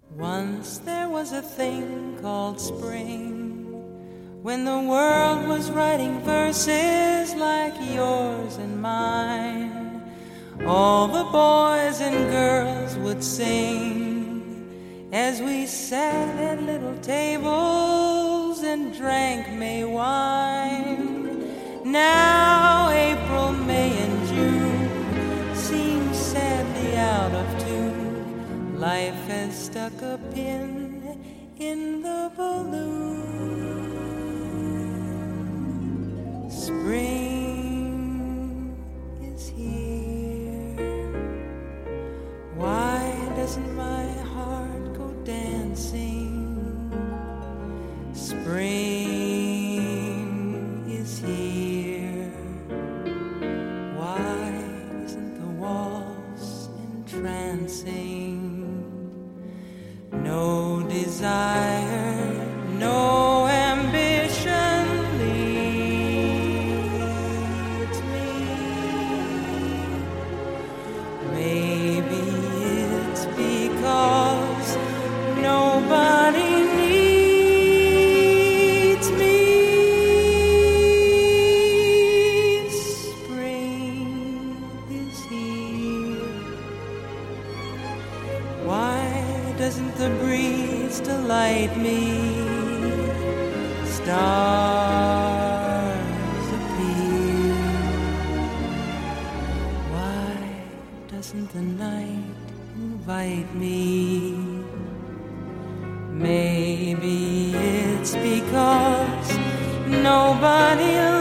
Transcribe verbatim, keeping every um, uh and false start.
Once there was a thing called spring, when the world was writing verses like yours and mine. All the boys and girls would sing as we sat at little tables and drank May wine. Now April, May, and June seem sadly out of tune. Life has stuck a pin in the balloon. Spring is here. Why doesn't my heart go dancing? Spring is here. Why isn't the waltz entrancing? No desire, no ambition leads me. Maybe it's because nobody needs me. Spring is here. Why doesn't the breeze delight me? Stars appear. Why doesn't the night invite me? Maybe it's because nobody